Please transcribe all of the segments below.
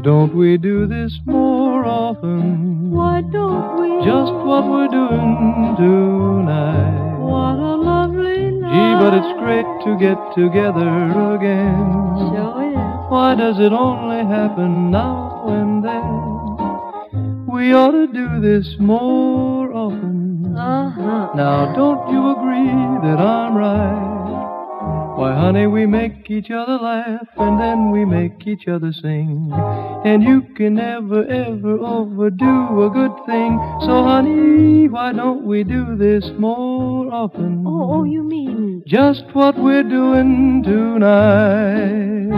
don't we do this more often? Why don't we? Just what we're doing tonight. What a lovely night. Gee, but it's great to get together again. Sure is. Why does it only happen now and then? We ought to do this more often. Now, don't you agree that I'm right? Why, honey, we make each other laugh, and then we make each other sing. And you can never, ever overdo a good thing. So, honey, why don't we do this more often? Oh, you mean? Just what we're doing tonight.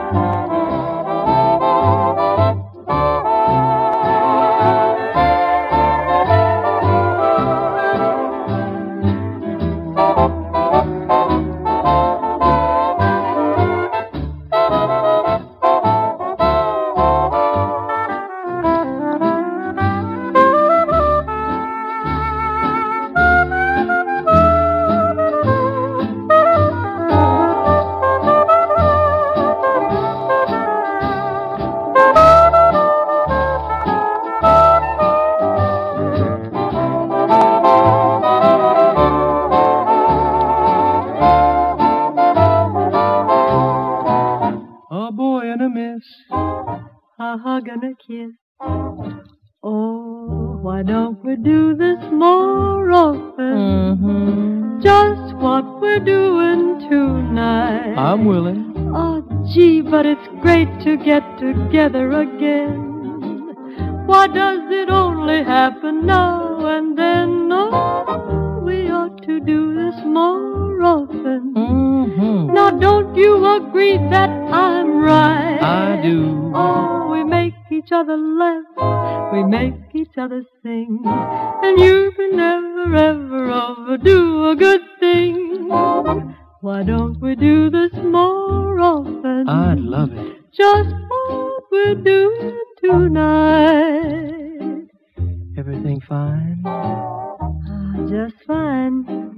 A boy and a miss, A hug and a kiss. Oh, why don't we do this more often? Just what we're doing tonight. I'm willing. Oh, gee, but it's great to get together again. Why does it only happen now and then? Oh, we ought to do this more often. Now, don't you agree that I'm right? I do. Oh, we make each other laugh, we make each other sing, and you can never, ever overdo a good thing. Why don't we do this more often? I'd love it. Just what we're doing tonight. Everything fine? Just fine.